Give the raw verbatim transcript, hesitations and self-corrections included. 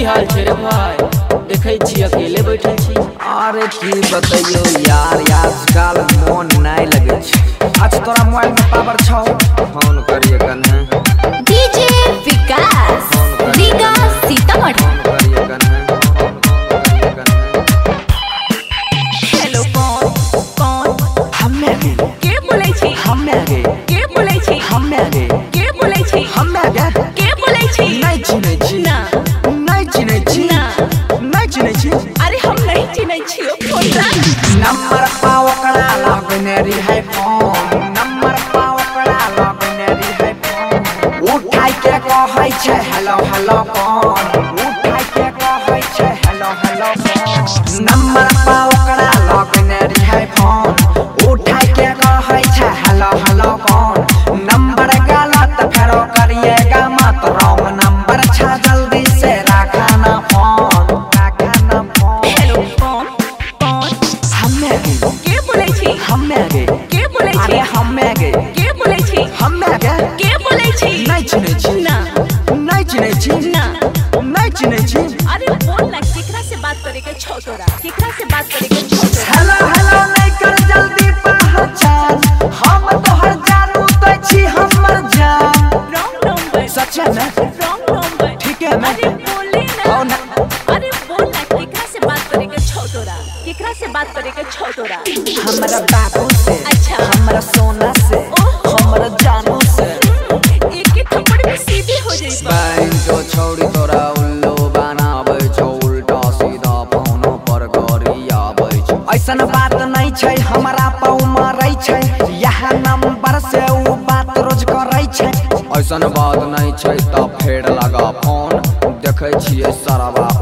की हाल छे रे भाई? देखे छी अकेले बैठल छी। अरे की बताइयो यार, आजकल मन नहीं लगे छै। आज तोरा मोबाइल में पावर छौ? फोन करिए कने डीजे विकास रीगा सीतामढ़ी। फोन करिए कने फोन करिए कने। हेलो कौन कौन? हम्मे गे के बोलै छी? हम्मे गे के बोलै छी? हम्मे गे के बोलै छी? हम्मे गे के बोलै छी? नहीं चिन्है छी ना नहीं चिन्है छी ना नहीं चिन्है छी। अरे हम नहीं चिन्है छी ओ फोन रख। नंबर पाओ कड़ा लगने री है फोन, नंबर पाओ कड़ा लगने री है फोन। उठाई के कहै छै हेलो हेलो कौन, उठाई के कहै छै हेलो हेलो कौन। नंबर पाओ कड़ा लगने री है फोन, उठाई के कहै छै हेलो हेलो कौन। नंबर गलत फेरो करिएगा मत, रॉन्ग नंबर छा जल्दी से रखा ना फोन, रखा ना फोन। हेलो कौन कौन? हम्मे गे के बोलै छी? हम्मे गे के बोलै अरे छी? हम्मे गे के बोलै छी? हम्मे गे के बोलै छी? नहीं चिन्है छी ना नहीं चिन्है छी ना नहीं चिन्है छी। अरे बोल ना, केकरा से बात करे के छौ तोरा? केकरा से बात करे के छौ तोरा? हेलो हेलो नहीं कर जल्दी पहचान, हम तोहर जानू तो छी हमर जान। Wrong number. सच है ना? Wrong number. ठीक है ना? अरे बोले हो ना। ना? अरे बोल ना, केकरा से बात करे के छौ तोरा? केकरा से बात करे के छौ तोरा? हमरा बाबू से, अच्छा। हमरा सोना से, ओहो। हमरा जानू से। एक एक थप्पड़ में सीधी हो जाई बा। बैंक जो छोड़ी तोरा उल्लू बनाबै छौ, उल्टा सीधा फोनो पर गरियाबै छौ। ऐसन बात नहीं छै हमरा पौ मरै छै, यह नंबर से उ बात रोज करै छै। ऐसन बात नहीं छै त फेर लगा फोन, देखै छियै सरवा